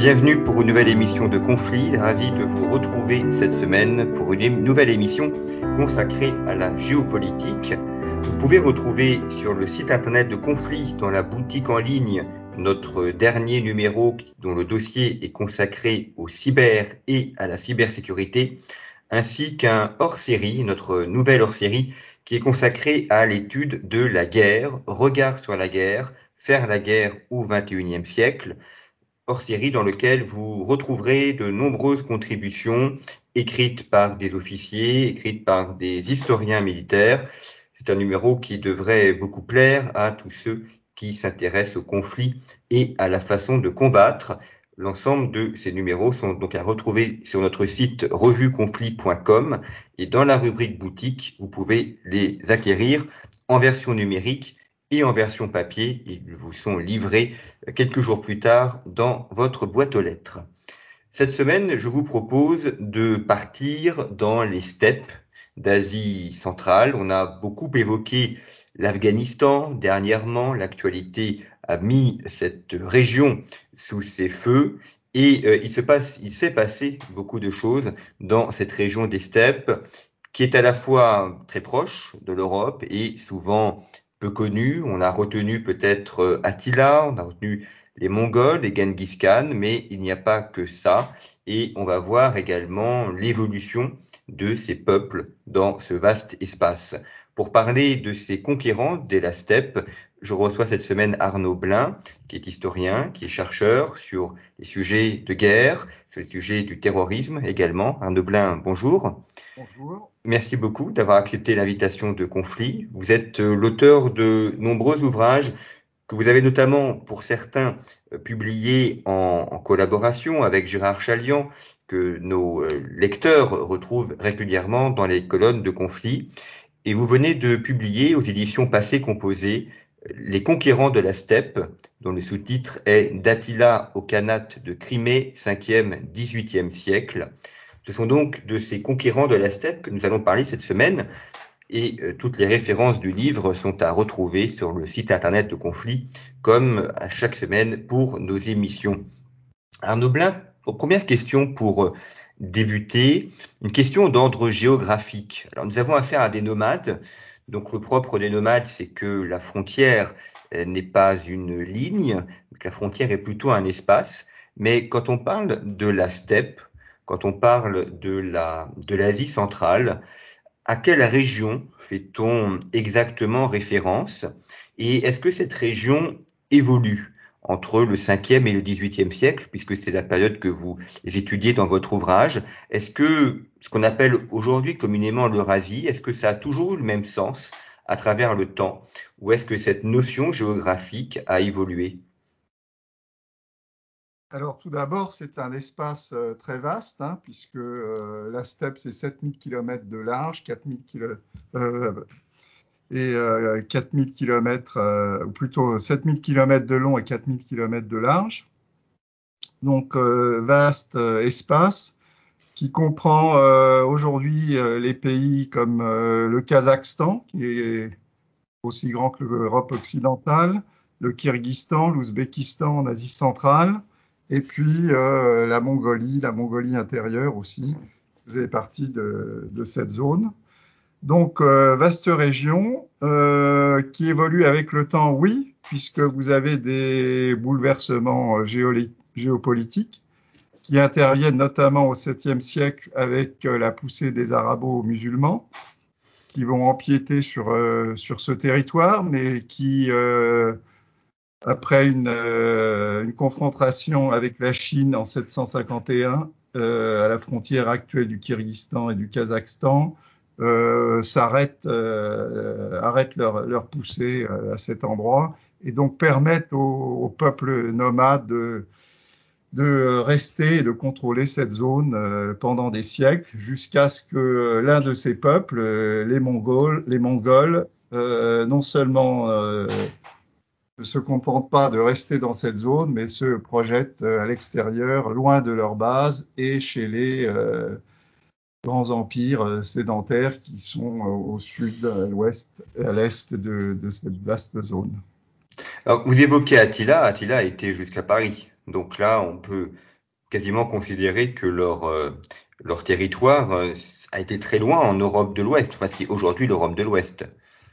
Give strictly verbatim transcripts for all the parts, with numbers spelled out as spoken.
Bienvenue pour une nouvelle émission de Conflit. Ravi de vous retrouver cette semaine pour une nouvelle émission consacrée à la géopolitique. Vous pouvez retrouver sur le site internet de Conflit, dans la boutique en ligne, notre dernier numéro dont le dossier est consacré au cyber et à la cybersécurité, ainsi qu'un hors-série, notre nouvelle hors-série, qui est consacrée à l'étude de la guerre, regard sur la guerre, faire la guerre au vingt et unième siècle, hors-série dans lequel vous retrouverez de nombreuses contributions écrites par des officiers, écrites par des historiens militaires. C'est un numéro qui devrait beaucoup plaire à tous ceux qui s'intéressent au conflit et à la façon de combattre. L'ensemble de ces numéros sont donc à retrouver sur notre site revue conflit point com et dans la rubrique boutique, vous pouvez les acquérir en version numérique et en version papier. Ils vous sont livrés quelques jours plus tard dans votre boîte aux lettres. Cette semaine, je vous propose de partir dans les steppes d'Asie centrale. On a beaucoup évoqué l'Afghanistan dernièrement. L'actualité a mis cette région sous ses feux et euh, il se passe, il s'est passé beaucoup de choses dans cette région des steppes qui est à la fois très proche de l'Europe et souvent peu connue. On a retenu peut-être Attila, on a retenu les Mongols, les Genghis Khan, mais il n'y a pas que ça. Et on va voir également l'évolution de ces peuples dans ce vaste espace. Pour parler de ces conquérants dès la steppe, je reçois cette semaine Arnaud Blin, qui est historien, qui est chercheur sur les sujets de guerre, sur les sujets du terrorisme également. Arnaud Blin, bonjour. Bonjour. Merci beaucoup d'avoir accepté l'invitation de Conflit. Vous êtes l'auteur de nombreux ouvrages que vous avez notamment, pour certains, publiés en, en collaboration avec Gérard Chaliand, que nos lecteurs retrouvent régulièrement dans les colonnes de Conflit. Et vous venez de publier aux éditions Passé Composé Les conquérants de la steppe, dont le sous-titre est D'Attila au Khanat de Crimée, cinquième dix-huitième siècle. Ce sont donc de ces conquérants de la steppe que nous allons parler cette semaine. Et euh, toutes les références du livre sont à retrouver sur le site internet de Conflit, comme à chaque semaine pour nos émissions. Arnaud Blin, première question pour euh, débuter, une question d'ordre géographique. Alors, nous avons affaire à des nomades. Donc, le propre des nomades, c'est que la frontière euh, n'est pas une ligne, que la frontière est plutôt un espace. Mais quand on parle de la steppe, quand on parle de la, de l'Asie centrale, à quelle région fait-on exactement référence? Et est-ce que cette région évolue entre le cinquième et le dix-huitième siècle, puisque c'est la période que vous étudiez dans votre ouvrage? Est-ce que ce qu'on appelle aujourd'hui communément l'Eurasie, est-ce que ça a toujours eu le même sens à travers le temps? Ou est-ce que cette notion géographique a évolué? Alors tout d'abord, c'est un espace euh, très vaste, hein, puisque euh, la steppe, c'est sept mille kilomètres de large, quatre mille kilomètres, euh, et euh, quatre mille kilomètres, euh, ou plutôt sept mille kilomètres de long et quatre mille kilomètres de large. Donc euh, vaste euh, espace qui comprend euh, aujourd'hui euh, les pays comme euh, le Kazakhstan, qui est aussi grand que l'Europe occidentale, le Kyrgyzstan, l'Ouzbékistan en Asie centrale, et puis euh, la Mongolie, la Mongolie intérieure aussi, faisait partie de, de cette zone. Donc, euh, vaste région euh, qui évolue avec le temps, oui, puisque vous avez des bouleversements géopolitiques qui interviennent notamment au septième siècle avec euh, la poussée des arabo-musulmans, qui vont empiéter sur, euh, sur ce territoire, mais qui, euh, après une, euh, une confrontation avec la Chine en sept cent cinquante et un, euh, à la frontière actuelle du Kyrgyzstan et du Kazakhstan, euh, s'arrêtent, euh, arrêtent leur, leur poussée à cet endroit et donc permettent aux, aux peuples nomades de, de rester et de contrôler cette zone euh, pendant des siècles, jusqu'à ce que l'un de ces peuples, euh, les Mongols, les Mongols euh, non seulement euh, ne se contentent pas de rester dans cette zone, mais se projettent euh, à l'extérieur, loin de leur base, et chez les euh, grands empires euh, sédentaires qui sont euh, au sud, à l'ouest et à l'est de, de cette vaste zone. Alors, vous évoquez Attila. Attila a été jusqu'à Paris. Donc là, on peut quasiment considérer que leur, euh, leur territoire euh, a été très loin en Europe de l'Ouest, enfin ce qui est aujourd'hui l'Europe de l'Ouest.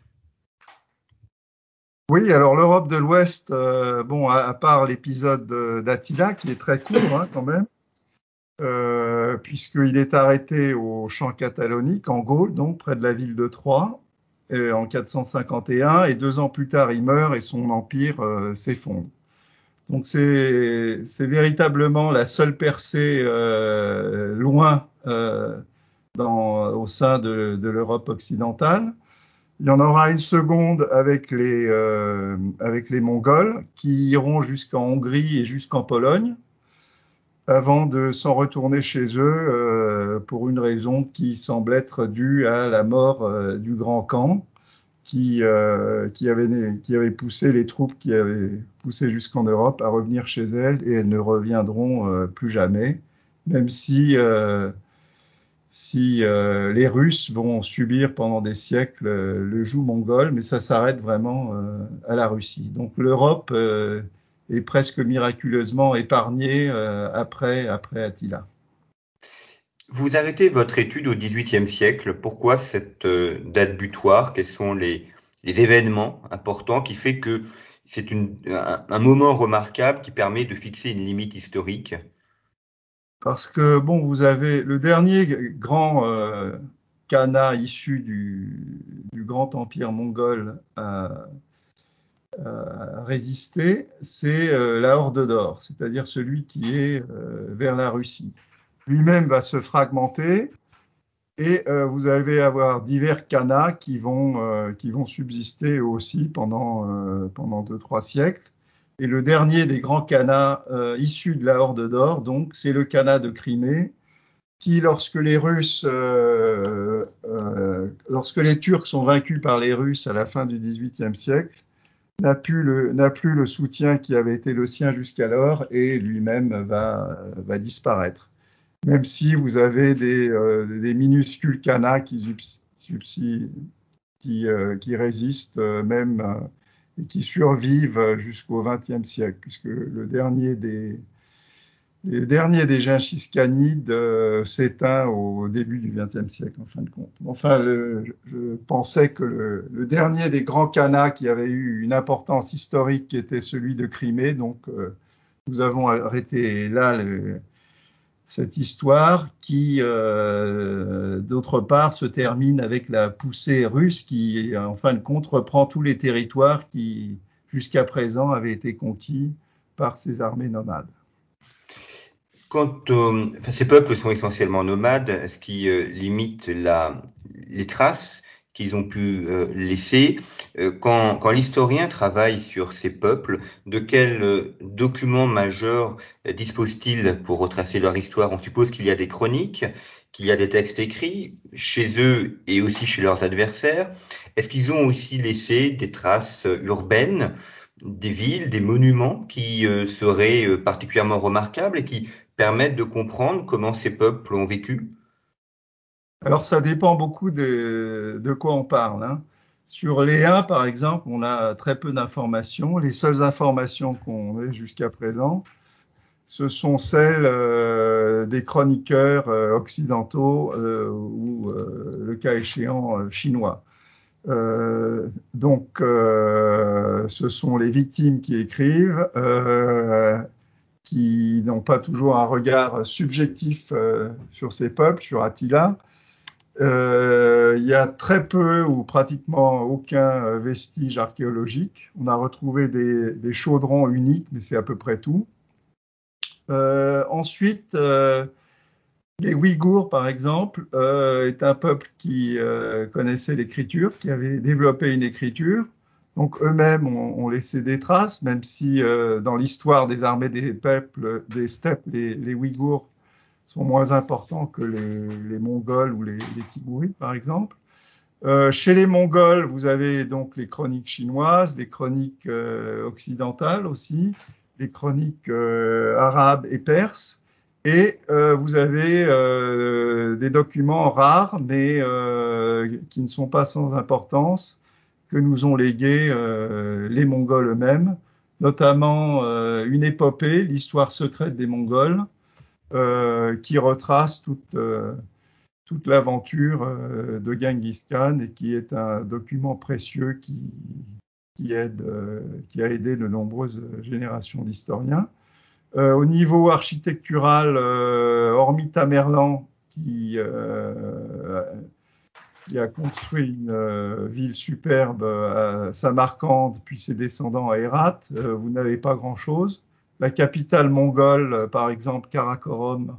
Oui, alors l'Europe de l'Ouest, euh, bon, à, à part l'épisode d'Attila, qui est très court hein, quand même, euh, puisqu'il est arrêté au champ catalonique, en Gaule, donc près de la ville de Troyes, euh, en quatre cent cinquante et un, et deux ans plus tard, il meurt et son empire euh, s'effondre. Donc c'est c'est véritablement la seule percée euh, loin euh, dans, au sein de, de l'Europe occidentale. Il y en aura une seconde avec les, euh, avec les Mongols qui iront jusqu'en Hongrie et jusqu'en Pologne avant de s'en retourner chez eux euh, pour une raison qui semble être due à la mort euh, du Grand Khan qui, euh, qui, avait, qui avait poussé les troupes qui avaient poussé jusqu'en Europe à revenir chez elles et elles ne reviendront euh, plus jamais, même si euh, si euh, les Russes vont subir pendant des siècles euh, le joug mongol, mais ça s'arrête vraiment euh, à la Russie. Donc l'Europe euh, est presque miraculeusement épargnée euh, après, après Attila. Vous arrêtez votre étude au dix-huitième siècle. Pourquoi cette euh, date butoir? Quels sont les, les événements importants qui fait que c'est une, un, un moment remarquable qui permet de fixer une limite historique? Parce que, bon, vous avez le dernier grand euh, khanat issu du, du grand empire mongol à, à résister, c'est euh, la Horde d'Or, c'est-à-dire celui qui est euh, vers la Russie. Lui-même va se fragmenter et euh, vous allez avoir divers khanats qui vont, euh, qui vont subsister aussi pendant, euh, pendant deux, trois siècles. Et le dernier des grands khanats euh, issus de la Horde d'Or, donc, c'est le khanat de Crimée, qui, lorsque les Russes, euh, euh, lorsque les Turcs sont vaincus par les Russes à la fin du dix-huitième siècle, n'a plus le, n'a plus le soutien qui avait été le sien jusqu'alors et lui-même va, va disparaître. Même si vous avez des, euh, des minuscules khanats qui, subsistent, qui, euh, qui résistent euh, même euh, et qui survivent jusqu'au vingtième siècle, puisque le dernier des, le dernier des Gengis-Khanides euh, s'éteint au début du vingtième siècle, en fin de compte. Enfin, le, je, je pensais que le, le dernier des grands khanats qui avait eu une importance historique était celui de Crimée, donc euh, nous avons arrêté là le, cette histoire qui, euh, d'autre part, se termine avec la poussée russe qui, en fin de compte, reprend tous les territoires qui, jusqu'à présent, avaient été conquis par ces armées nomades. Quant aux, enfin, ces peuples sont essentiellement nomades, ce qui euh, limite la, les traces qu'ils ont pu euh, laisser. Euh, quand quand l'historien travaille sur ces peuples, de quels euh, documents majeurs euh, dispose-t-il pour retracer leur histoire? On suppose qu'il y a des chroniques, qu'il y a des textes écrits chez eux et aussi chez leurs adversaires. Est-ce qu'ils ont aussi laissé des traces euh, urbaines, des villes, des monuments qui euh, seraient euh, particulièrement remarquables et qui permettent de comprendre comment ces peuples ont vécu? Alors, ça dépend beaucoup de, de quoi on parle. Hein. Sur les Huns, par exemple, on a très peu d'informations. Les seules informations qu'on ait jusqu'à présent, ce sont celles euh, des chroniqueurs euh, occidentaux euh, ou, euh, le cas échéant, euh, chinois. Euh, donc, euh, ce sont les victimes qui écrivent, euh, qui n'ont pas toujours un regard subjectif euh, sur ces peuples, sur Attila. Euh, il y a très peu ou pratiquement aucun vestige archéologique. On a retrouvé des, des chaudrons uniques, mais c'est à peu près tout. Euh, ensuite, euh, les Ouïghours, par exemple, euh, est un peuple qui euh, connaissait l'écriture, qui avait développé une écriture. Donc eux-mêmes ont, ont laissé des traces, même si euh, dans l'histoire des armées des peuples des steppes, les, les Ouïghours sont moins importants que les, les Mongols ou les, les Tigourides, par exemple. Euh, chez les Mongols, vous avez donc les chroniques chinoises, les chroniques euh, occidentales aussi, les chroniques euh, arabes et perses, et euh, vous avez euh, des documents rares, mais euh, qui ne sont pas sans importance, que nous ont légués euh, les Mongols eux-mêmes, notamment euh, une épopée, l'histoire secrète des Mongols, euh, qui retrace toute, euh, toute l'aventure euh, de Genghis Khan et qui est un document précieux qui, qui, aide, euh, qui a aidé de nombreuses générations d'historiens. Euh, au niveau architectural, euh, hormis Tamerlan, qui, euh, qui a construit une euh, ville superbe à Samarcande, puis ses descendants à Hérat, euh, vous n'avez pas grand-chose. La capitale mongole, par exemple, Karakorum,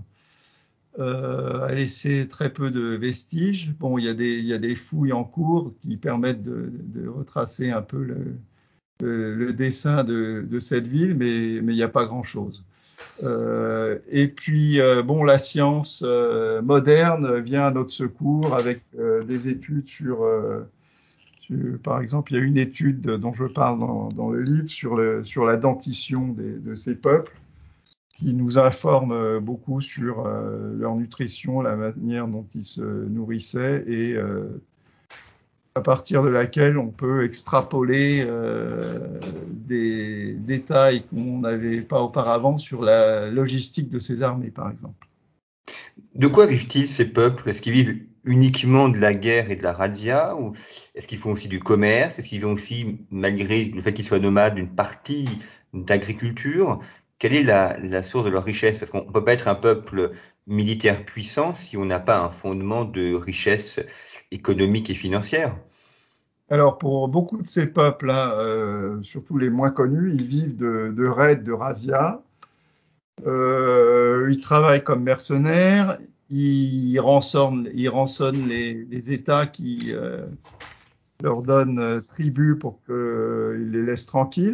euh, a laissé très peu de vestiges. Bon, il y a des, il y a des fouilles en cours qui permettent de, de retracer un peu le, le, le dessin de, de cette ville, mais, mais il n'y a pas grand-chose. Euh, et puis, euh, bon, la science euh, moderne vient à notre secours avec euh, des études sur, euh, sur, par exemple, il y a une étude dont je parle dans, dans le livre sur, le, sur la dentition des, de ces peuples, qui nous informe beaucoup sur euh, leur nutrition, la manière dont ils se nourrissaient et euh, à partir de laquelle on peut extrapoler euh, des détails qu'on n'avait pas auparavant sur la logistique de ces armées, par exemple. De quoi vivent-ils ces peuples? Est-ce qu'ils vivent uniquement de la guerre et de la razzia, ou est-ce qu'ils font aussi du commerce? Est-ce qu'ils ont aussi, malgré le fait qu'ils soient nomades, une partie d'agriculture? Quelle est la, la source de leur richesse? Parce qu'on ne peut pas être un peuple militaire puissant si on n'a pas un fondement de richesse économique et financière. Alors, pour beaucoup de ces peuples, hein, euh, surtout les moins connus, ils vivent de, de raids, de razzias. Euh, ils travaillent comme mercenaires. Ils rançonnent, ils rançonnent les, les États qui euh, leur donnent euh, tribut pour qu'ils les laissent tranquilles.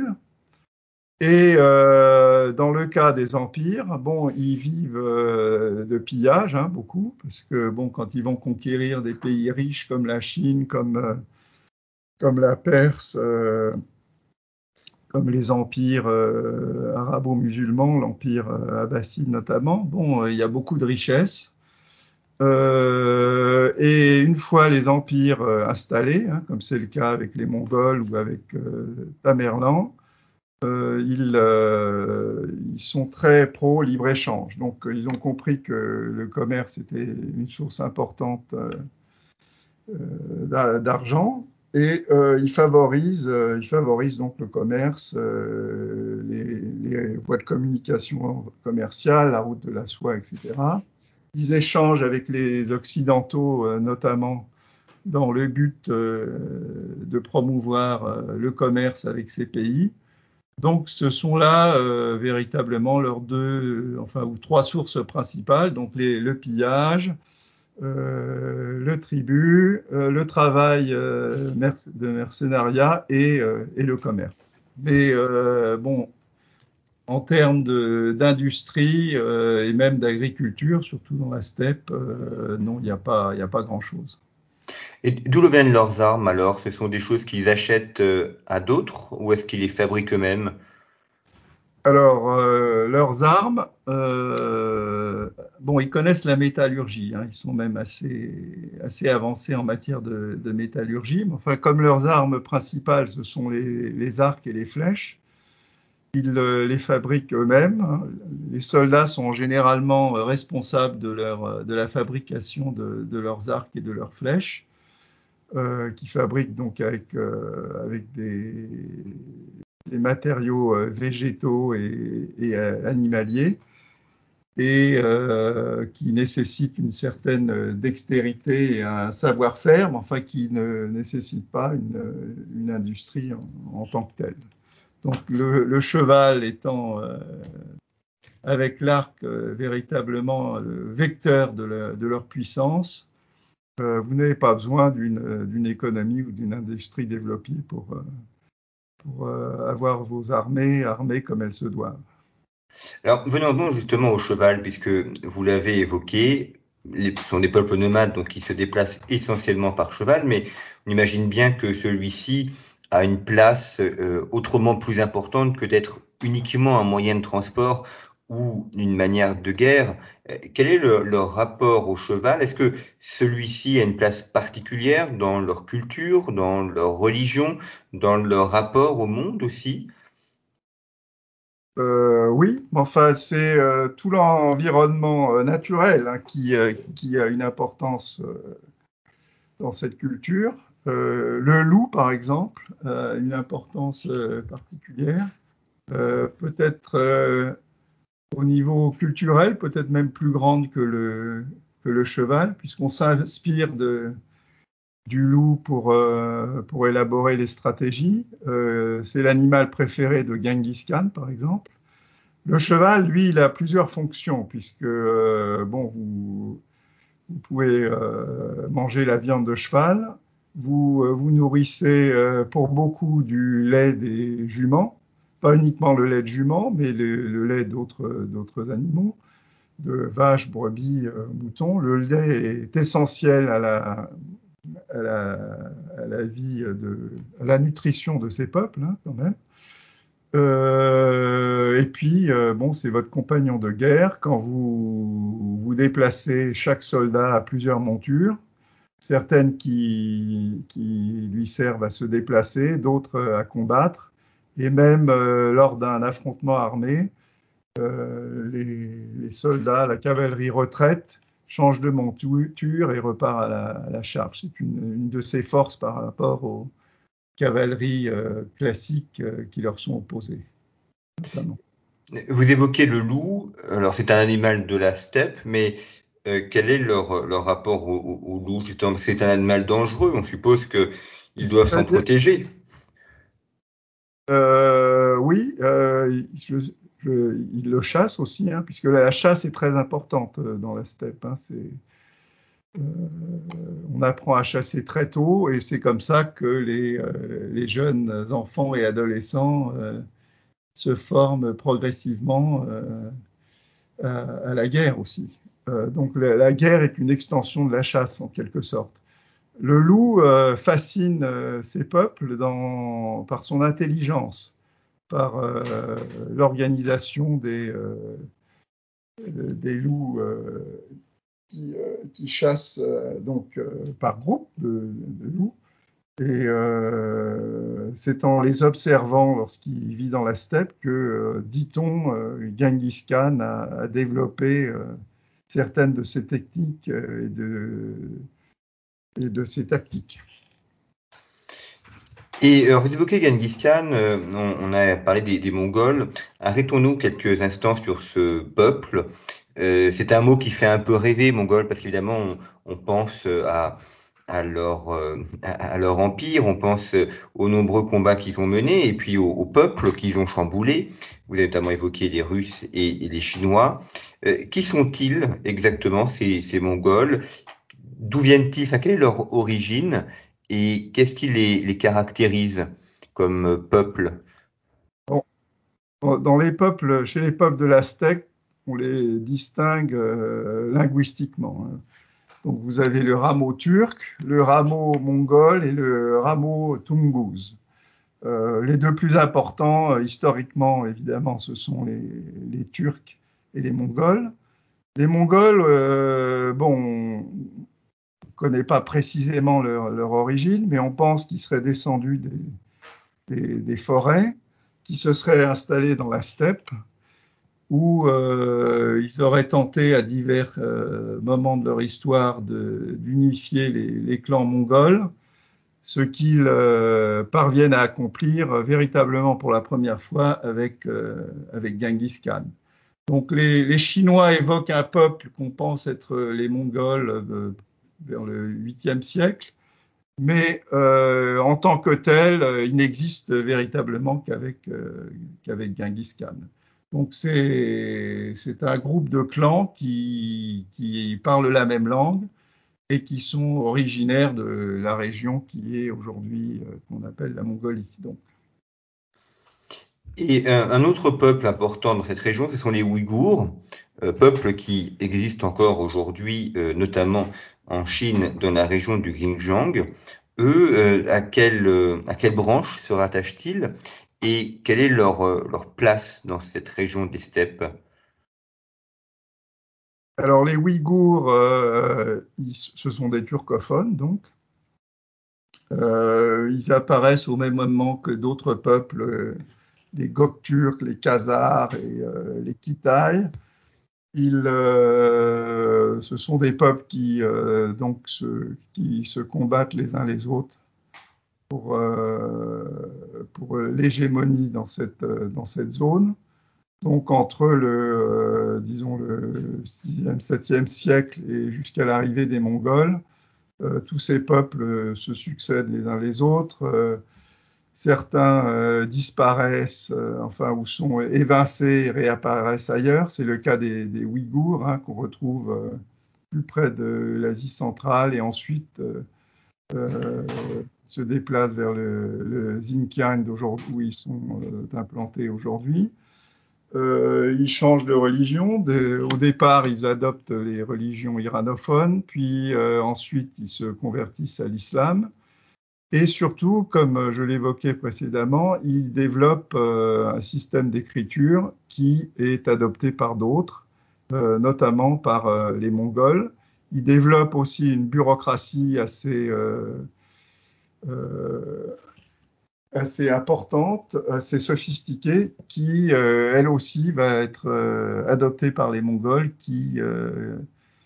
Et euh, dans le cas des empires, bon, ils vivent euh, de pillage, hein, beaucoup, parce que bon, quand ils vont conquérir des pays riches comme la Chine, comme euh, comme la Perse, euh, comme les empires euh, arabo-musulmans, l'empire euh, abbasside notamment, bon, euh, il y a beaucoup de richesses. Euh, et une fois les empires euh, installés, hein, comme c'est le cas avec les Mongols ou avec euh, Tamerlan, euh, ils, euh, ils sont très pro libre-échange. Donc, euh, ils ont compris que le commerce était une source importante euh, d'argent et euh, ils favorisent, euh, ils favorisent donc le commerce, euh, les, les voies de communication commerciale, la route de la soie, et cetera. Ils échangent avec les Occidentaux, euh, notamment dans le but euh, de promouvoir euh, le commerce avec ces pays. Donc, ce sont là euh, véritablement leurs deux, euh, enfin, ou trois sources principales. Donc, les, le pillage, euh, le tribut, euh, le travail euh, merc- de mercenariat et, euh, et le commerce. Mais euh, bon, en termes de- d'industrie euh, et même d'agriculture, surtout dans la steppe, euh, non, il n'y a pas, il n'y a pas grand-chose. Et d'où viennent leurs armes alors? Ce sont des choses qu'ils achètent euh, à d'autres, ou est-ce qu'ils les fabriquent eux-mêmes? Alors, euh, leurs armes, euh, bon, ils connaissent la métallurgie, hein, ils sont même assez, assez avancés en matière de, de métallurgie. Mais enfin, comme leurs armes principales, ce sont les, les arcs et les flèches, ils euh, les fabriquent eux-mêmes, hein. Les soldats sont généralement responsables de, leur, de la fabrication de, de leurs arcs et de leurs flèches, euh, qui fabriquent donc avec, euh, avec des, des matériaux euh, végétaux et, et euh, animaliers et euh, qui nécessitent une certaine dextérité et un savoir-faire, mais enfin qui ne nécessitent pas une, une industrie en, en, tant que telle. Donc le, le cheval étant euh, avec l'arc euh, véritablement le vecteur de, la, de leur puissance, euh, vous n'avez pas besoin d'une économie ou d'une industrie développée pour, euh, pour euh, avoir vos armées armées comme elles se doivent. Alors, venons-en justement au cheval, puisque vous l'avez évoqué, les, ce sont des peuples nomades, donc qui se déplacent essentiellement par cheval, mais on imagine bien que celui-ci a une place euh, autrement plus importante que d'être uniquement un moyen de transport ou une manière de guerre. Euh, quel est le, leur rapport au cheval? Est-ce que celui-ci a une place particulière dans leur culture, dans leur religion, dans leur rapport au monde aussi? Euh, oui, mais enfin, c'est euh, tout l'environnement euh, naturel hein, qui, euh, qui a une importance euh, dans cette culture. Euh, le loup, par exemple, a une importance euh, particulière. Euh, peut-être euh, au niveau culturel, peut-être même plus grande que le, que le cheval, puisqu'on s'inspire de, du loup pour, euh, pour élaborer les stratégies. Euh, c'est l'animal préféré de Genghis Khan, par exemple. Le cheval, lui, il a plusieurs fonctions, puisque euh, bon, vous, vous pouvez euh, manger la viande de cheval, vous euh, vous nourrissez euh, pour beaucoup du lait des juments, pas uniquement le lait de jument, mais le, le lait d'autres d'autres animaux, de vaches, brebis, euh, moutons. Le lait est essentiel à la, à la, à la vie, de, à la nutrition de ces peuples, hein, quand même. Euh, et puis, euh, bon, c'est votre compagnon de guerre. Quand vous vous déplacez, chaque soldat a plusieurs montures, certaines qui, qui lui servent à se déplacer, d'autres à combattre. Et même euh, lors d'un affrontement armé, euh, les, les soldats, la cavalerie retraite, change de monture et repart à la, à la charge. C'est une, une de ses forces par rapport aux cavaleries euh, classiques euh, qui leur sont opposées, notamment. Vous évoquez le loup, alors c'est un animal de la steppe, mais euh, quel est leur, leur rapport au, au, au loup? Justement, c'est un animal dangereux, on suppose qu'ils doivent s'en protéger. Euh, oui, euh, je, je, ils le chassent aussi, hein, puisque la chasse est très importante dans la steppe. Hein, c'est, euh, on apprend à chasser très tôt et c'est comme ça que les, euh, les jeunes enfants et adolescents euh, se forment progressivement euh, à, à la guerre aussi. Euh, donc la, la guerre est une extension de la chasse en quelque sorte. Le loup euh, fascine euh, ces peuples dans, par son intelligence, par euh, l'organisation des, euh, des loups euh, qui, euh, qui chassent euh, donc euh, par groupe de, de loups. Et euh, c'est en les observant lorsqu'il vit dans la steppe que, euh, dit-on, euh, Genghis Khan a, a développé euh, certaines de ses techniques euh, et, de, et de ses tactiques. Et euh, vous évoquez Genghis Khan, euh, on, on a parlé des, des Mongols. Arrêtons-nous quelques instants sur ce peuple. Euh, c'est un mot qui fait un peu rêver, Mongol, parce qu'évidemment, on, on pense à, à, leur, euh, à, à leur empire, on pense aux nombreux combats qu'ils ont menés, et puis au, au peuple qu'ils ont chamboulé. Vous avez notamment évoqué les Russes et, et les Chinois. Euh, qui sont-ils exactement, ces, ces Mongols? D'où viennent-ils? Enfin, quelle est leur origine? Et qu'est-ce qui les, les caractérise comme peuple? Bon, dans les peuples, chez les peuples de l'Aztèque, on les distingue euh, linguistiquement. Hein. Donc vous avez le rameau turc, le rameau mongol et le rameau toungouz. Euh, les deux plus importants, euh, historiquement évidemment, ce sont les, les Turcs et les Mongols. Les Mongols, euh, bon, on ne connaît pas précisément leur, leur origine, mais on pense qu'ils seraient descendus des, des, des forêts, qui se seraient installés dans la steppe, où euh, ils auraient tenté à divers euh, moments de leur histoire d'unifier les, les clans mongols, ce qu'ils euh, parviennent à accomplir euh, véritablement pour la première fois avec, euh, avec Genghis Khan. Donc les, les Chinois évoquent un peuple qu'on pense être les Mongols euh, vers le huitième siècle, mais euh, en tant que tel, euh, il n'existe véritablement qu'avec euh, qu'avec Genghis Khan. Donc c'est c'est un groupe de clans qui qui parlent la même langue et qui sont originaires de la région qui est aujourd'hui euh, qu'on appelle la Mongolie. Donc Et un, un autre peuple important dans cette région, ce sont les Ouïghours, euh, peuple qui existe encore aujourd'hui, euh, notamment en Chine, dans la région du Xinjiang. Eux, euh, à quelle, euh, à quelle branche se rattachent-ils et quelle est leur, euh, leur place dans cette région des steppes? alors les Ouïghours, euh, ils, ce sont des turcophones donc. Euh, ils apparaissent au même moment que d'autres peuples les Gökturks, les Khazars et euh, les Kitaïs. Ils, euh, ce sont des peuples qui, euh, donc, se, qui se combattent les uns les autres pour, euh, pour l'hégémonie dans cette, dans cette zone. Donc entre le, euh, disons le sixième, septième siècle et jusqu'à l'arrivée des Mongols, euh, tous ces peuples euh, se succèdent les uns les autres. Euh, certains euh, disparaissent, euh, enfin ou sont évincés et réapparaissent ailleurs. C'est le cas des, des Ouïghours, hein, qu'on retrouve euh, plus près de l'Asie centrale et ensuite euh, euh, se déplacent vers le, le Xinjiang d'aujourd'hui, où ils sont euh, implantés aujourd'hui. Euh, ils changent de religion. De, au départ, ils adoptent les religions iranophones, puis euh, ensuite ils se convertissent à l'islam. Et surtout, comme je l'évoquais précédemment, ils développent euh, un système d'écriture qui est adopté par d'autres, euh, notamment par euh, les Mongols. Ils développent aussi une bureaucratie assez euh, euh, assez importante, assez sophistiquée, qui, euh, elle aussi, va être euh, adoptée par les Mongols, qui, euh,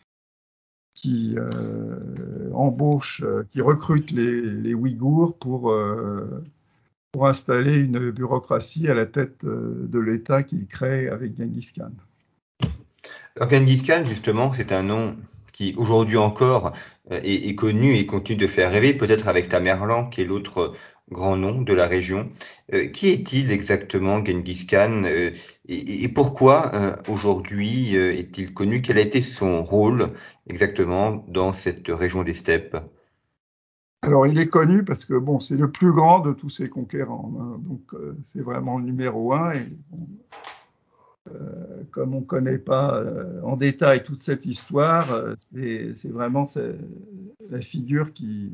qui euh, embauchent, euh, qui recrutent les, les Ouïghours pour, euh, pour installer une bureaucratie à la tête euh, de l'État qu'ils créent avec Genghis Khan. Alors Genghis Khan, justement, c'est un nom qui aujourd'hui encore euh, est, est connu et continue de faire rêver, peut-être avec Tamerlan, qui est l'autre grand nom de la région. Euh, qui est-il exactement, Genghis Khan, euh, et, et pourquoi euh, aujourd'hui euh, est-il connu? Quel a été son rôle exactement dans cette région des steppes? Alors, il est connu parce que bon, c'est le plus grand de tous ces conquérants, hein, donc euh, c'est vraiment le numéro un. Et, bon, euh, comme on ne connaît pas euh, en détail toute cette histoire, euh, c'est, c'est vraiment c'est la figure qui,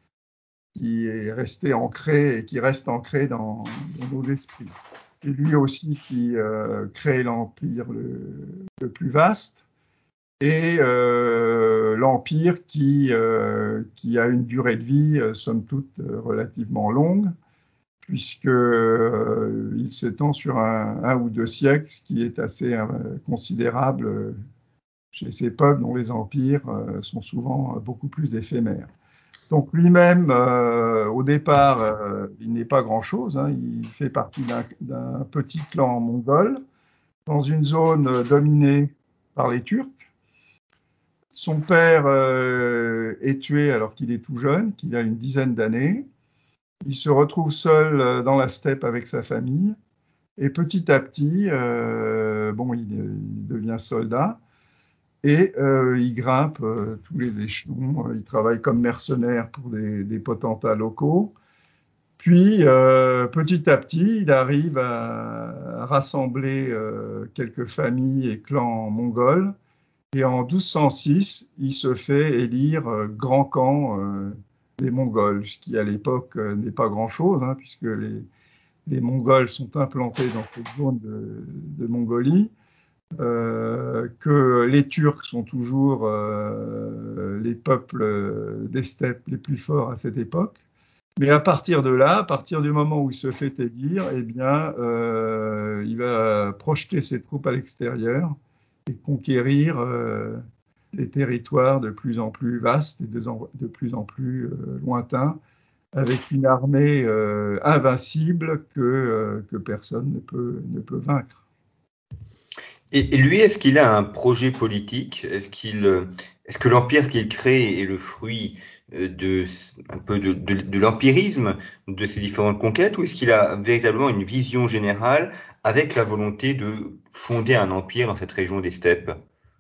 qui est restée ancrée et qui reste ancrée dans, dans nos esprits. C'est lui aussi qui euh, crée l'empire le, le plus vaste et euh, l'empire qui, euh, qui a une durée de vie, euh, somme toute, euh, relativement longue, puisque euh, il s'étend sur un, un ou deux siècles, ce qui est assez euh, considérable chez ces peuples dont les empires euh, sont souvent beaucoup plus éphémères. Donc lui-même, euh, au départ, euh, il n'est pas grand-chose, hein, il fait partie d'un, d'un petit clan mongol dans une zone dominée par les Turcs. Son père euh, est tué alors qu'il est tout jeune, qu'il a une dizaine d'années. Il se retrouve seul dans la steppe avec sa famille. Et petit à petit, euh, bon, il, il devient soldat et euh, il grimpe euh, tous les échelons. Il travaille comme mercenaire pour des, des potentats locaux. Puis, euh, petit à petit, il arrive à, à rassembler euh, quelques familles et clans mongols. Et en douze cent six, il se fait élire euh, grand khan euh, des Mongols, ce qui à l'époque euh, n'est pas grand-chose, hein, puisque les, les Mongols sont implantés dans cette zone de, de Mongolie, euh, que les Turcs sont toujours euh, les peuples des steppes les plus forts à cette époque. Mais à partir de là, à partir du moment où il se fait élire, eh bien, euh, il va projeter ses troupes à l'extérieur et conquérir euh, des territoires de plus en plus vastes et de, de plus en plus euh, lointains, avec une armée euh, invincible que, euh, que personne ne peut, ne peut vaincre. Et, et lui, est-ce qu'il a un projet politique? Est-ce qu'il, euh, est-ce que l'empire qu'il crée est le fruit euh, de un peu de, de, de l'empirisme de ses différentes conquêtes, ou est-ce qu'il a véritablement une vision générale avec la volonté de fonder un empire dans cette région des steppes?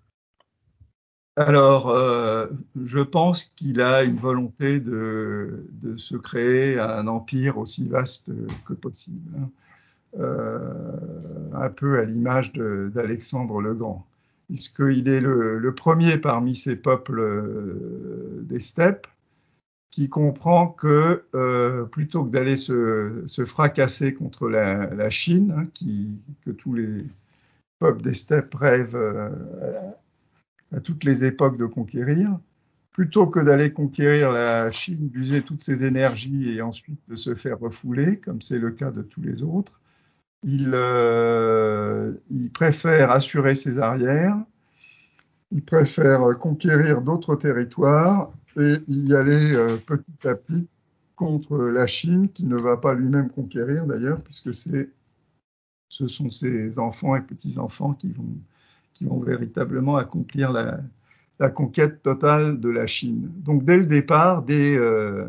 Alors, euh, je pense qu'il a une volonté de, de se créer un empire aussi vaste que possible, hein. Euh, un peu à l'image de, d'Alexandre le Grand, puisqu'il est le, le premier parmi ces peuples euh, des steppes qui comprend que euh, plutôt que d'aller se, se fracasser contre la, la Chine, hein, qui, que tous les peuples des steppes rêvent euh, à toutes les époques de conquérir, plutôt que d'aller conquérir la Chine, d'user toutes ses énergies et ensuite de se faire refouler, comme c'est le cas de tous les autres, Il, euh, il préfère assurer ses arrières, il préfère conquérir d'autres territoires et y aller euh, petit à petit contre la Chine, qu'il ne va pas lui-même conquérir d'ailleurs, puisque c'est, ce sont ses enfants et petits-enfants qui vont, qui vont véritablement accomplir la, la conquête totale de la Chine. Donc dès le départ, dès, euh,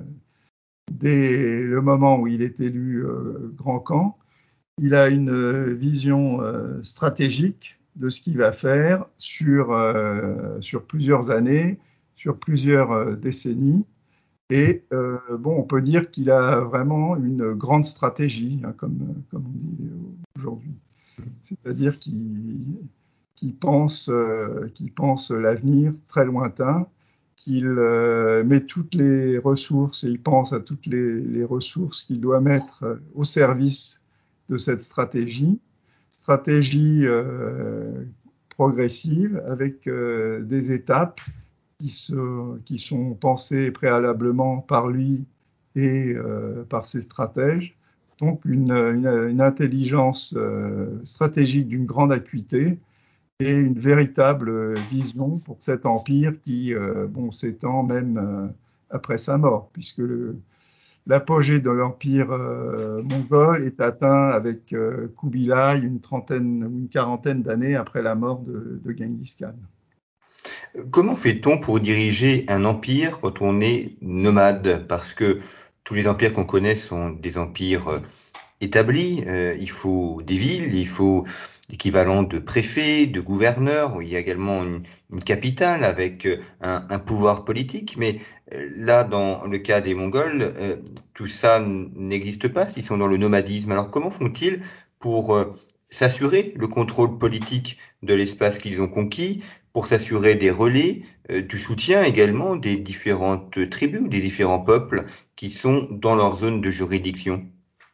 dès le moment où il est élu euh, grand Khan, il a une vision euh, stratégique de ce qu'il va faire sur, euh, sur plusieurs années, sur plusieurs euh, décennies. Et euh, bon, on peut dire qu'il a vraiment une grande stratégie, hein, comme, comme on dit aujourd'hui. C'est-à-dire qu'il qu'il pense, euh, qu'il pense l'avenir très lointain, qu'il euh, met toutes les ressources et il pense à toutes les, les ressources qu'il doit mettre au service de cette stratégie, stratégie euh, progressive avec euh, des étapes qui, se, qui sont pensées préalablement par lui et euh, par ses stratèges. Donc une, une, une intelligence euh, stratégique d'une grande acuité et une véritable vision pour cet empire qui euh, bon, s'étend même euh, après sa mort, puisque le, l'apogée de l'empire euh, mongol est atteint avec euh, Kubilai une trentaine, une quarantaine d'années après la mort de, de Genghis Khan. Comment fait-on pour diriger un empire quand on est nomade? Parce que tous les empires qu'on connaît sont des empires euh, établis. Euh, il faut des villes, il faut l'équivalent de préfets, de gouverneurs. Il y a également une, une capitale avec euh, un, un pouvoir politique. Mais euh, là, dans le cas des Mongols, euh, tout ça n'existe pas s'ils sont dans le nomadisme. Alors comment font-ils pour euh, s'assurer le contrôle politique de l'espace qu'ils ont conquis, pour s'assurer des relais, euh, du soutien également des différentes tribus, des différents peuples qui sont dans leur zone de juridiction?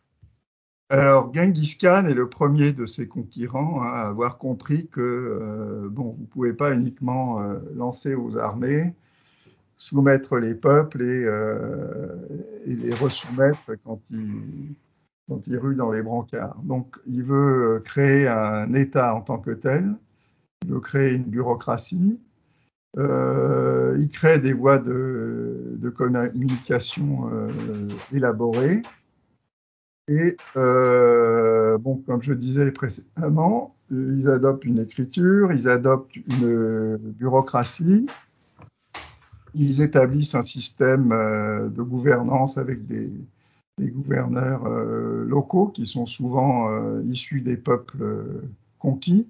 Alors, Genghis Khan est le premier de ses conquérants hein, à avoir compris que euh, bon, vous ne pouvez pas uniquement euh, lancer aux armées, soumettre les peuples et, euh, et les resoumettre quand ils, quand ils ruent dans les brancards. Donc, il veut créer un État en tant que tel, il veut créer une bureaucratie, euh, il crée des voies de, de communication euh, élaborées. Et euh, bon, comme je disais précédemment, ils adoptent une écriture, ils adoptent une bureaucratie, ils établissent un système euh, de gouvernance avec des, des gouverneurs euh, locaux qui sont souvent euh, issus des peuples euh, conquis.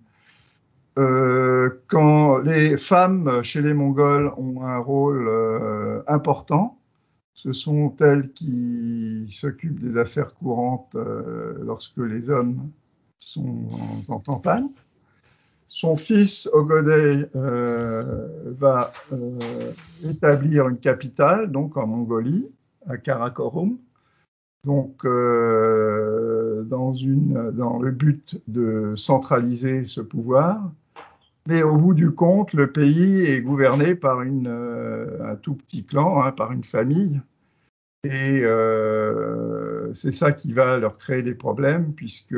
Euh, quand les femmes chez les Mongols ont un rôle euh, important, ce sont elles qui s'occupent des affaires courantes euh, lorsque les hommes sont en, en campagne. Son fils, Ogodei, euh, va euh, établir une capitale, donc en Mongolie, à Karakorum, donc euh, dans, une, dans le but de centraliser ce pouvoir. Mais au bout du compte, le pays est gouverné par une, euh, un tout petit clan, hein, par une famille. Et euh, c'est ça qui va leur créer des problèmes, puisque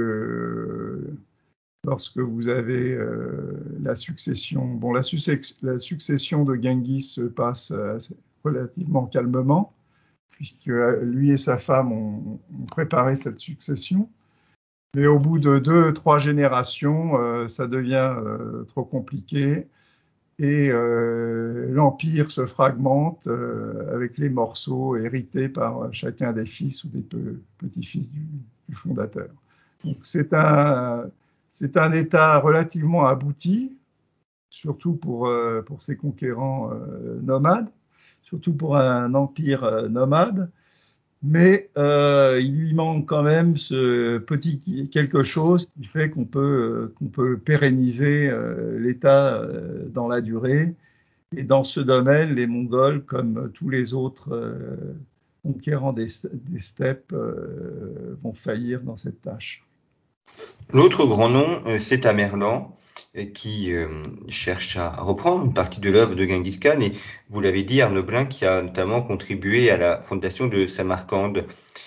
lorsque vous avez euh, la succession, bon, la, la, succession de Genghis se passe euh, relativement calmement, puisque lui et sa femme ont, ont préparé cette succession. Mais au bout de deux, trois générations, euh, ça devient euh, trop compliqué et euh, l'empire se fragmente euh, avec les morceaux hérités par chacun des fils ou des pe petits-fils du, du fondateur. Donc c'est un, c'est un État relativement abouti, surtout pour, euh, pour ses conquérants euh, nomades, surtout pour un empire euh, nomade. Mais euh, il lui manque quand même ce petit quelque chose qui fait qu'on peut, qu'on peut pérenniser euh, l'État euh, dans la durée. Et dans ce domaine, les Mongols, comme tous les autres euh, conquérants des, des steppes, euh, vont faillir dans cette tâche. L'autre grand nom, euh, c'est Tamerlan, euh, qui euh, cherche à reprendre une partie de l'œuvre de Genghis Khan. Et vous l'avez dit, Arnaud Blin, qui a notamment contribué à la fondation de Samarcande.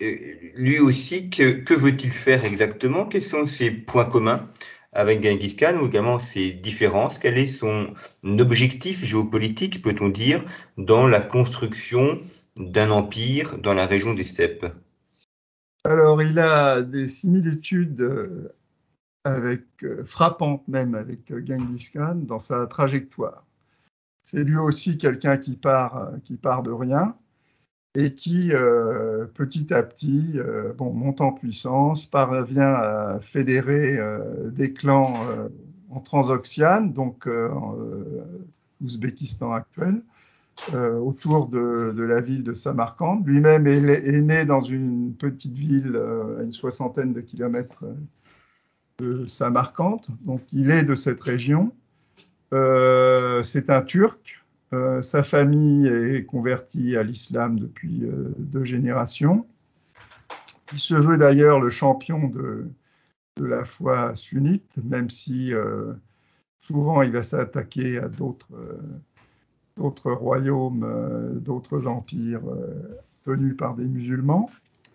lui aussi, que, que veut-il faire exactement? Quels sont ses points communs avec Genghis Khan ou également ses différences? Quel est son objectif géopolitique, peut-on dire, dans la construction d'un empire dans la région des steppes? Alors, il a des similitudes euh, avec, euh, frappantes même avec euh, Genghis Khan dans sa trajectoire. C'est lui aussi quelqu'un qui part, euh, qui part de rien et qui, euh, petit à petit, euh, bon, monte en puissance, parvient à fédérer euh, des clans euh, en Transoxiane, donc euh, euh, Ouzbékistan actuel, euh, autour de, de la ville de Samarcande. Lui-même est, est né dans une petite ville euh, à une soixantaine de kilomètres de Samarcande, donc il est de cette région. Euh, c'est un Turc. Euh, sa famille est convertie à l'islam depuis euh, deux générations. Il se veut d'ailleurs le champion de, de la foi sunnite, même si euh, souvent il va s'attaquer à d'autres euh, d'autres royaumes, euh, d'autres empires euh, tenus par des musulmans.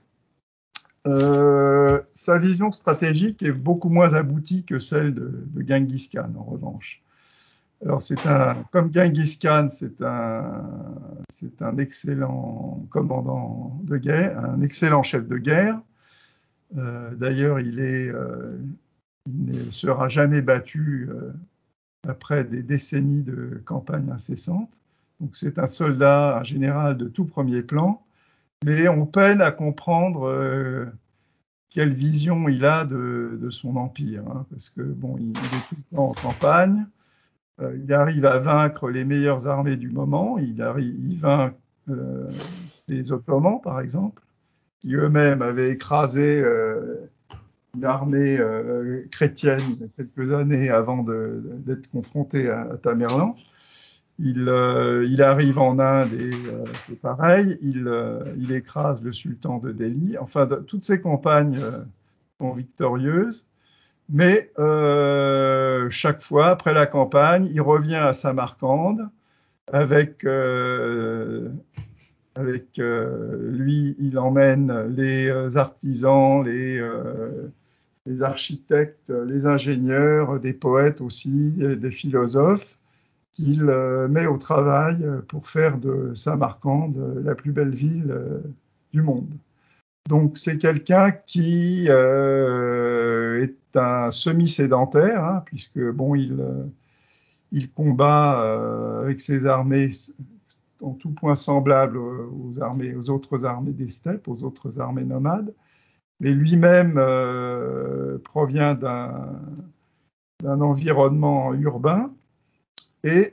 Euh, sa vision stratégique est beaucoup moins aboutie que celle de, de Genghis Khan, en revanche. Alors, c'est un, comme Genghis Khan, c'est un, c'est un excellent commandant de guerre, un excellent chef de guerre. Euh, d'ailleurs, il est, euh, il ne sera jamais battu euh, après des décennies de campagne incessante. Donc, c'est un soldat, un général de tout premier plan, mais on peine à comprendre euh, quelle vision il a de, de son empire, hein, parce que bon, il, il est tout le temps en campagne. Euh, il arrive à vaincre les meilleures armées du moment. Il, arrive, il vainc euh, les Ottomans, par exemple, qui eux-mêmes avaient écrasé euh, une armée euh, chrétienne quelques années avant de, d'être confronté à, à Tamerlan. Il, euh, il arrive en Inde et euh, c'est pareil. Il, euh, il écrase le sultan de Delhi. Enfin, de, toutes ces campagnes euh, sont victorieuses. Mais euh, chaque fois, après la campagne, il revient à Samarcande avec, euh, avec euh, lui, il emmène les artisans, les, euh, les architectes, les ingénieurs, des poètes aussi, des philosophes, qu'il euh, met au travail pour faire de Samarcande la plus belle ville euh, du monde. Donc c'est quelqu'un qui euh, est un semi-sédentaire, hein, puisque bon, il, euh, il combat euh, avec ses armées en tout point semblables aux armées, aux autres armées des steppes, aux autres armées nomades, mais lui-même euh, provient d'un, d'un environnement urbain et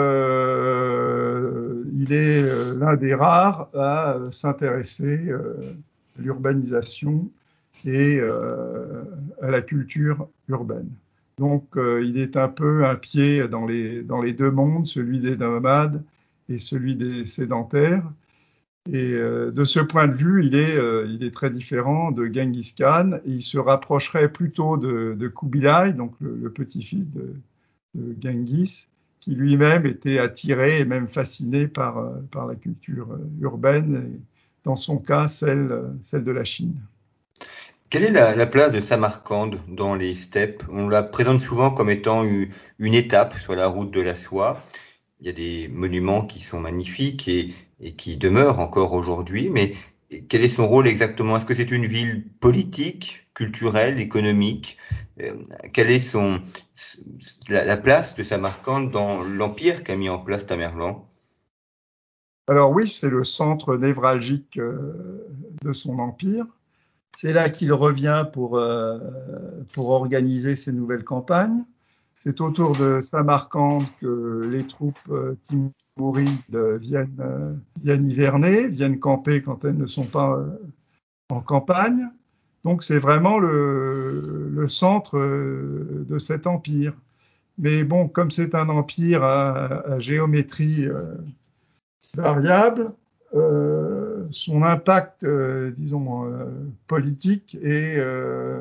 euh, il est l'un des rares à s'intéresser euh, à l'urbanisation et euh, à la culture urbaine. Donc, euh, il est un peu un pied dans les, dans les deux mondes, celui des nomades et celui des sédentaires. Et euh, de ce point de vue, il est, euh, il est très différent de Genghis Khan. Et il se rapprocherait plutôt de, de Kubilai, donc le, le petit-fils de, de Genghis, qui lui-même était attiré et même fasciné par, euh, par la culture urbaine, et dans son cas, celle, celle de la Chine. Quelle est la, la place de Samarcande dans les steppes? On la présente souvent comme étant une, une étape sur la route de la soie. Il y a des monuments qui sont magnifiques et, et qui demeurent encore aujourd'hui, mais quel est son rôle exactement? Est-ce que c'est une ville politique, culturelle, économique? Euh, quelle est son, la, la place de Samarcande dans l'empire qu'a mis en place Tamerlan? Alors oui, c'est le centre névralgique euh, de son empire. C'est là qu'il revient pour, euh, pour organiser ses nouvelles campagnes. C'est autour de Samarcande que les troupes euh, timourides viennent, euh, viennent hiverner, viennent camper quand elles ne sont pas euh, en campagne. Donc c'est vraiment le, le centre euh, de cet empire. Mais bon, comme c'est un empire à, à géométrie euh, variable, euh, son impact, euh, disons, euh, politique est, euh,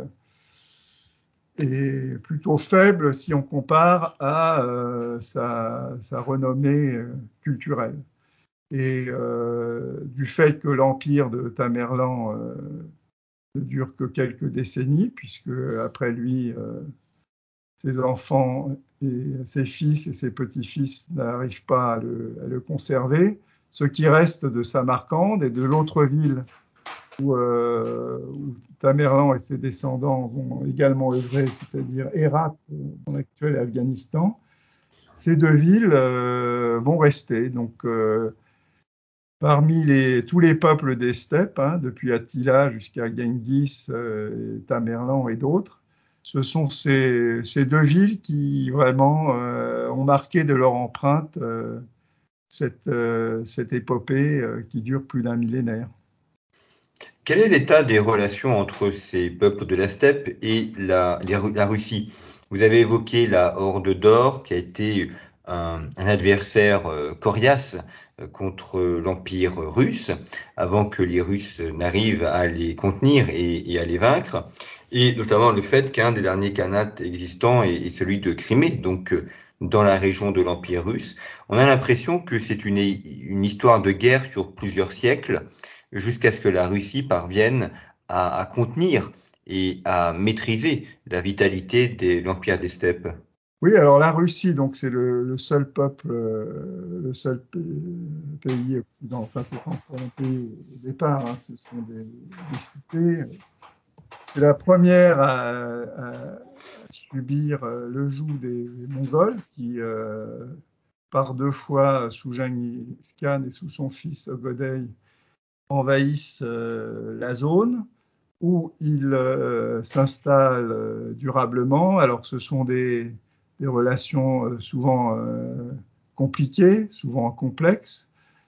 est plutôt faible si on compare à euh, sa, sa renommée euh, culturelle. Et euh, du fait que l'empire de Tamerlan euh, ne dure que quelques décennies, puisque après lui, euh, ses enfants et ses fils et ses petits-fils n'arrivent pas à le, à le conserver, ce qui reste de Samarcande et de l'autre ville où, euh, où Tamerlan et ses descendants vont également œuvrer, c'est-à-dire Hérat, dans l'actuel Afghanistan, ces deux villes euh, vont rester. Donc, euh, parmi les, tous les peuples des steppes, hein, depuis Attila jusqu'à Genghis, euh, Tamerlan et d'autres, ce sont ces, ces, deux villes qui vraiment euh, ont marqué de leur empreinte euh, cette, euh, cette épopée euh, qui dure plus d'un millénaire. Quel est l'état des relations entre ces peuples de la steppe et la, la Russie? Vous avez évoqué la Horde d'Or, qui a été un, un adversaire euh, coriace euh, contre l'Empire russe, avant que les Russes n'arrivent à les contenir et, et à les vaincre, et notamment le fait qu'un des derniers khanates existants est, est celui de Crimée, donc euh, dans la région de l'Empire russe. On a l'impression que c'est une, une histoire de guerre sur plusieurs siècles, jusqu'à ce que la Russie parvienne à, à contenir et à maîtriser la vitalité de l'Empire des steppes. Oui, alors la Russie, donc c'est le, le seul peuple, euh, le seul pays occidental, enfin c'est pas encore un pays au départ, hein, ce sont des, des cités. C'est la première à, à subir le joug des Mongols qui, euh, par deux fois, sous Genghis Khan et sous son fils Ogodei, envahissent euh, la zone où ils euh, s'installent euh, durablement. Alors ce sont des, des relations euh, souvent euh, compliquées, souvent complexes,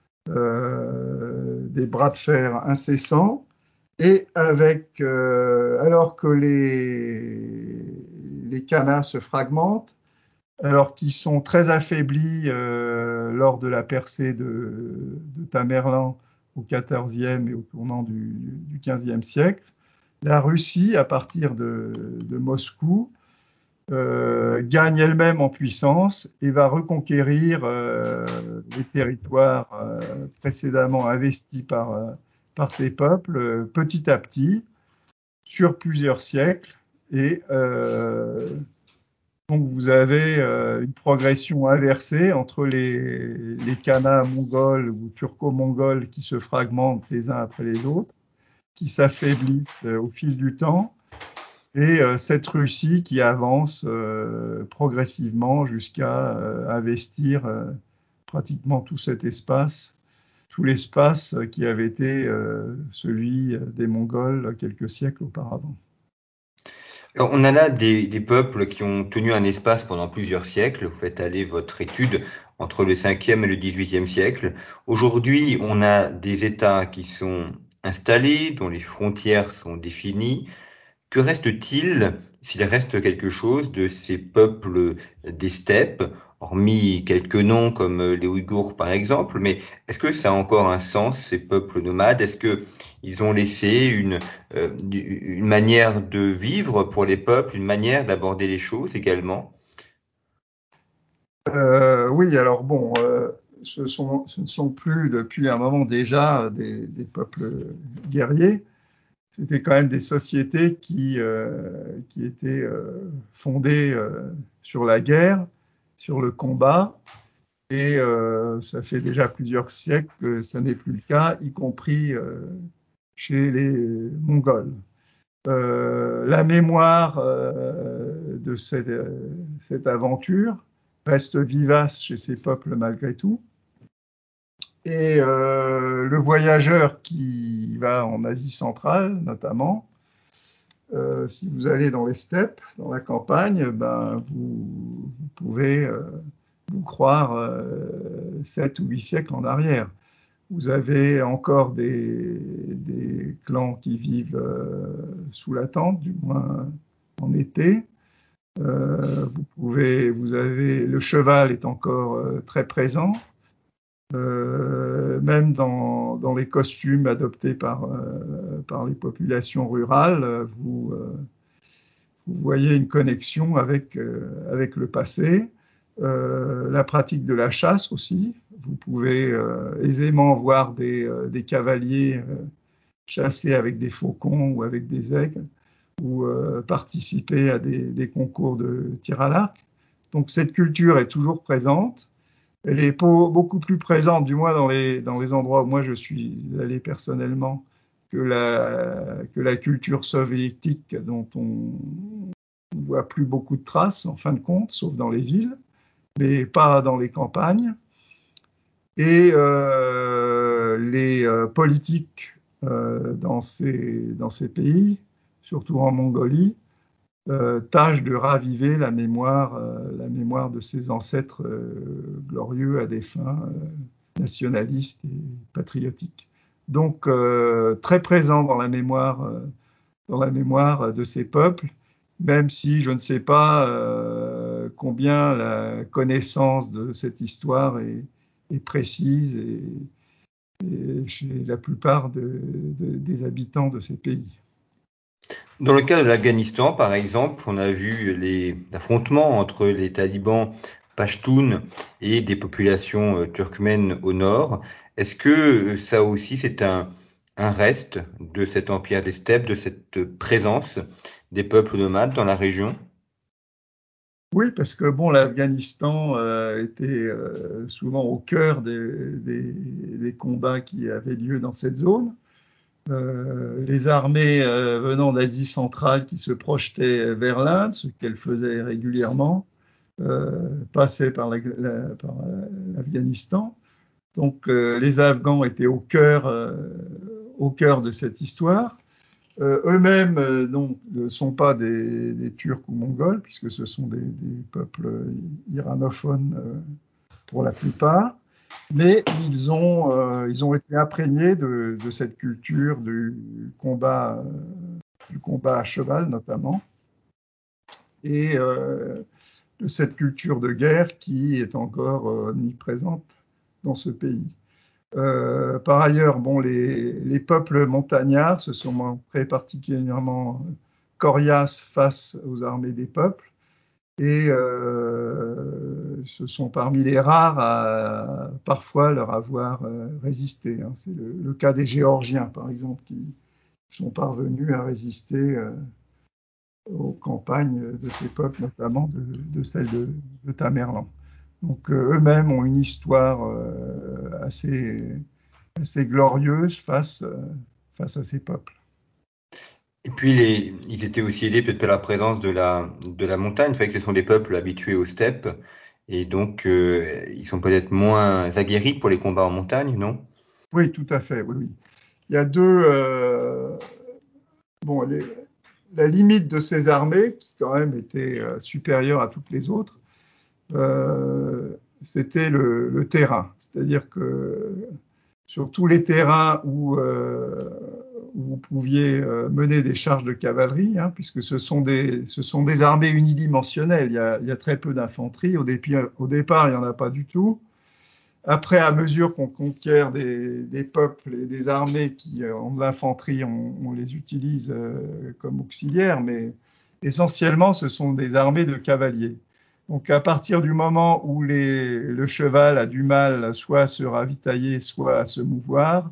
euh, des bras de fer incessants. Et avec, euh, alors que les, les Khanas se fragmentent, alors qu'ils sont très affaiblis euh, lors de la percée de, de Tamerlan au quatorzième et au tournant du, du quinzième siècle, la Russie, à partir de, de Moscou, euh, gagne elle-même en puissance et va reconquérir euh, les territoires euh, précédemment investis par, euh, par ces peuples euh, petit à petit, sur plusieurs siècles. Et euh, donc vous avez euh, une progression inversée entre les, les Khanas mongols ou turco-mongols qui se fragmentent les uns après les autres, qui s'affaiblissent euh, au fil du temps, et euh, cette Russie qui avance euh, progressivement jusqu'à euh, investir euh, pratiquement tout cet espace, tout l'espace qui avait été euh, celui des Mongols quelques siècles auparavant. Alors, on a là des, des peuples qui ont tenu un espace pendant plusieurs siècles. Vous faites aller votre étude entre le cinquième et le dix-huitième siècle. Aujourd'hui, on a des États qui sont installés, dont les frontières sont définies. Que reste-t-il, s'il reste quelque chose, de ces peuples des steppes, hormis quelques noms comme les Ouïghours par exemple, mais est-ce que ça a encore un sens, ces peuples nomades? Est-ce que ils ont laissé une, euh, une manière de vivre pour les peuples, une manière d'aborder les choses également? Euh, oui, alors bon, euh, ce, sont, ce ne sont plus depuis un moment déjà des, des peuples guerriers. C'était quand même des sociétés qui, euh, qui étaient euh, fondées euh, sur la guerre, sur le combat, et euh, ça fait déjà plusieurs siècles que ça n'est plus le cas, y compris euh, chez les Mongols. Euh, la mémoire euh, de cette, euh, cette aventure reste vivace chez ces peuples malgré tout. Et euh, le voyageur qui va en Asie centrale, notamment, euh, si vous allez dans les steppes, dans la campagne, ben, vous, vous pouvez euh, vous croire euh, sept ou huit siècles en arrière. Vous avez encore des, des clans qui vivent euh, sous la tente, du moins en été. Euh, vous pouvez, vous avez, le cheval est encore euh, très présent. Euh, même dans, dans les costumes adoptés par, euh, par les populations rurales, vous, euh, vous voyez une connexion avec, euh, avec le passé. euh, la pratique de la chasse aussi. Vous pouvez euh, aisément voir des, euh, des cavaliers euh, chasser avec des faucons ou avec des aigles, ou euh, participer à des, des concours de tir à l'arc. Donc cette culture est toujours présente. Elle est beaucoup plus présente, du moins dans les, dans les endroits où moi je suis allé personnellement, que la, que la culture soviétique dont on ne voit plus beaucoup de traces en fin de compte, sauf dans les villes, mais pas dans les campagnes. Et euh, les euh, politiques euh, dans, ces, dans ces pays, surtout en Mongolie, euh, tâchent de raviver la mémoire, euh, la mémoire de ses ancêtres euh, glorieux à des fins euh, nationalistes et patriotiques. Donc euh, très présent dans la mémoire, euh, dans la mémoire de ces peuples, même si je ne sais pas euh, combien la connaissance de cette histoire est, est précise et, et chez la plupart de, de, des habitants de ces pays. Dans le cas de l'Afghanistan, par exemple, on a vu les affrontements entre les talibans pashtuns et des populations euh, turkmènes au nord. Est-ce que ça aussi c'est un, un reste de cet empire des steppes, de cette présence des peuples nomades dans la région? Oui, parce que bon, l'Afghanistan euh, était euh, souvent au cœur des, des, des combats qui avaient lieu dans cette zone. Euh, les armées euh, venant d'Asie centrale qui se projetaient vers l'Inde, ce qu'elles faisaient régulièrement, euh, passaient par l'Afghanistan. La, la, Donc euh, les Afghans étaient au cœur, euh, au cœur de cette histoire. Euh, eux-mêmes euh, donc, ne sont pas des, des Turcs ou Mongols, puisque ce sont des, des peuples iranophones euh, pour la plupart, mais ils ont, euh, ils ont été imprégnés de, de cette culture du combat, euh, du combat à cheval notamment, et euh, de cette culture de guerre qui est encore euh, omniprésente dans ce pays. Euh, par ailleurs, bon, les, les peuples montagnards se sont montrés particulièrement coriaces face aux armées des peuples et euh, ce sont parmi les rares à parfois leur avoir euh, résisté. Hein. C'est le, le cas des Géorgiens, par exemple, qui sont parvenus à résister euh, aux campagnes de ces peuples, notamment de, de celle de, de Tamerlan. Donc euh, eux-mêmes ont une histoire euh, assez assez glorieuse face, euh, face à ces peuples. Et puis les, ils étaient aussi aidés peut-être par la présence de la, de la montagne, fait que ce sont des peuples habitués aux steppes, et donc euh, ils sont peut-être moins aguerris pour les combats en montagne, non? Oui, tout à fait, oui, oui. Il y a deux... Euh, bon, les, la limite de ces armées, qui quand même était euh, supérieure à toutes les autres, euh, c'était le, le terrain. C'est-à-dire que sur tous les terrains où, euh, où vous pouviez euh, mener des charges de cavalerie, hein, puisque ce sont, des, ce sont des armées unidimensionnelles. Il y a, il y a très peu d'infanterie. Au, au départ, il n'y en a pas du tout. Après, à mesure qu'on conquiert des, des peuples et des armées qui euh, ont de l'infanterie, on, on les utilise euh, comme auxiliaires, mais essentiellement, ce sont des armées de cavaliers. Donc, à partir du moment où les, le cheval a du mal soit à se ravitailler, soit à se mouvoir,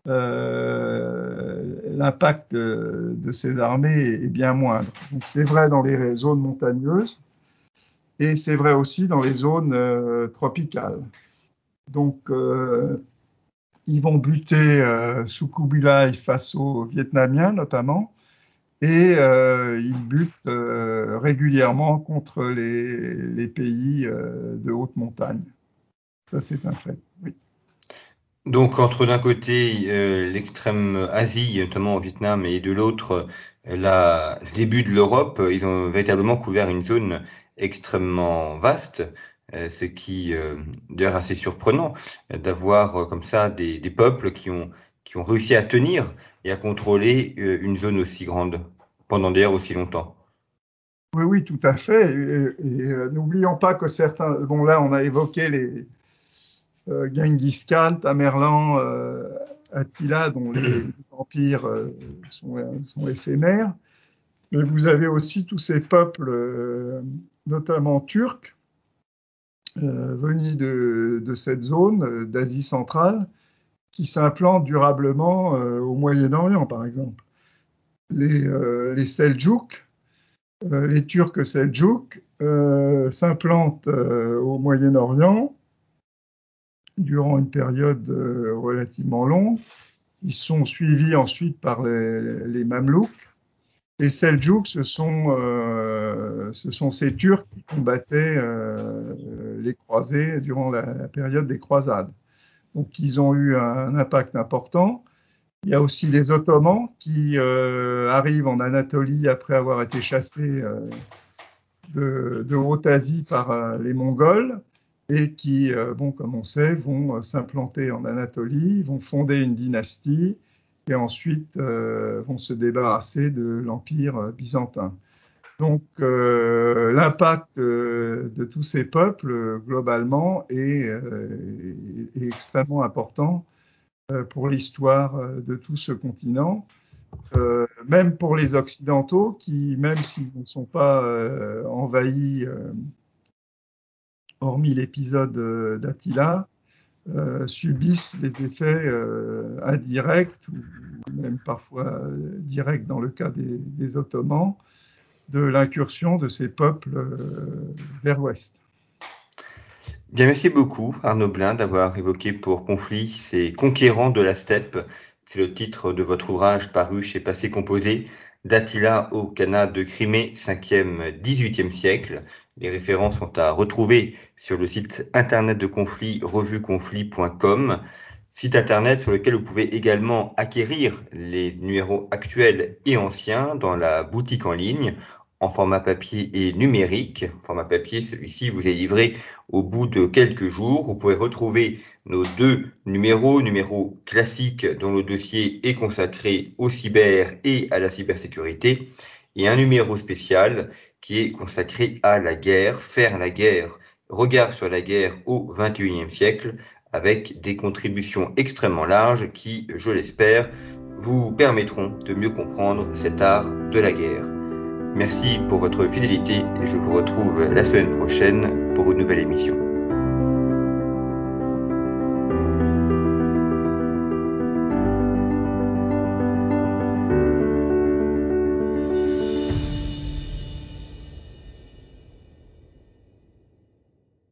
euh, l'impact de, de ces armées est bien moindre. Donc, c'est vrai dans les zones montagneuses et c'est vrai aussi dans les zones euh, tropicales. Donc, euh, ils vont buter euh, sous Kubilai face aux Vietnamiens notamment, et euh, ils butent euh, régulièrement contre les, les pays euh, de haute montagne. Ça, c'est un fait. Oui. Donc entre d'un côté euh, l'extrême Asie, notamment au Vietnam, et de l'autre euh, la, le début de l'Europe, ils ont véritablement couvert une zone extrêmement vaste, euh, ce qui euh, d'ailleurs assez surprenant euh, d'avoir euh, comme ça des, des peuples qui ont qui ont réussi à tenir et à contrôler euh, une zone aussi grande pendant d'ailleurs aussi longtemps. Oui, oui, tout à fait. Et, et euh, n'oublions pas que certains. Bon, là, on a évoqué les euh, Genghis Khan, Tamerlan, euh, Attila, dont les, les empires euh, sont, sont éphémères. Mais vous avez aussi tous ces peuples, euh, notamment turcs, euh, venus de, de cette zone euh, d'Asie centrale qui s'implantent durablement euh, au Moyen-Orient, par exemple. Les, euh, les Seldjouks, euh, les Turcs Seldjouks euh, s'implantent euh, au Moyen-Orient durant une période euh, relativement longue. Ils sont suivis ensuite par les, les Mamelouks. Les Seldjouks, ce sont, euh, ce sont ces Turcs qui combattaient euh, les croisés durant la, la période des croisades. Donc, ils ont eu un impact important. Il y a aussi les Ottomans qui euh, arrivent en Anatolie après avoir été chassés euh, de, de Haute-Asie par euh, les Mongols et qui, euh, bon, comme on sait, vont euh, s'implanter en Anatolie, vont fonder une dynastie et ensuite euh, vont se débarrasser de l'Empire euh, byzantin. Donc euh, l'impact euh, de tous ces peuples euh, globalement est, euh, est, est extrêmement important euh, pour l'histoire euh, de tout ce continent. Euh, même pour les Occidentaux qui, même s'ils ne sont pas euh, envahis, euh, hormis l'épisode euh, d'Attila, euh, subissent les effets euh, indirects ou même parfois euh, directs dans le cas des, des Ottomans de l'incursion de ces peuples euh, vers l'ouest. Bien, merci beaucoup Arnaud Blin d'avoir évoqué pour Conflit ces conquérants de la steppe. C'est le titre de votre ouvrage paru chez Passé Composé, d'Attila au Khanat de Crimée, cinquième dix-huitième siècle. Les références sont à retrouver sur le site internet de Conflit, revue conflit point com, site internet sur lequel vous pouvez également acquérir les numéros actuels et anciens dans la boutique en ligne, en format papier et numérique. Format papier, celui-ci vous est livré au bout de quelques jours. Vous pouvez retrouver nos deux numéros, numéro classique dont le dossier est consacré au cyber et à la cybersécurité, et un numéro spécial qui est consacré à la guerre, faire la guerre, regard sur la guerre au vingt et unième siècle, avec des contributions extrêmement larges qui, je l'espère, vous permettront de mieux comprendre cet art de la guerre. Merci pour votre fidélité et je vous retrouve la semaine prochaine pour une nouvelle émission.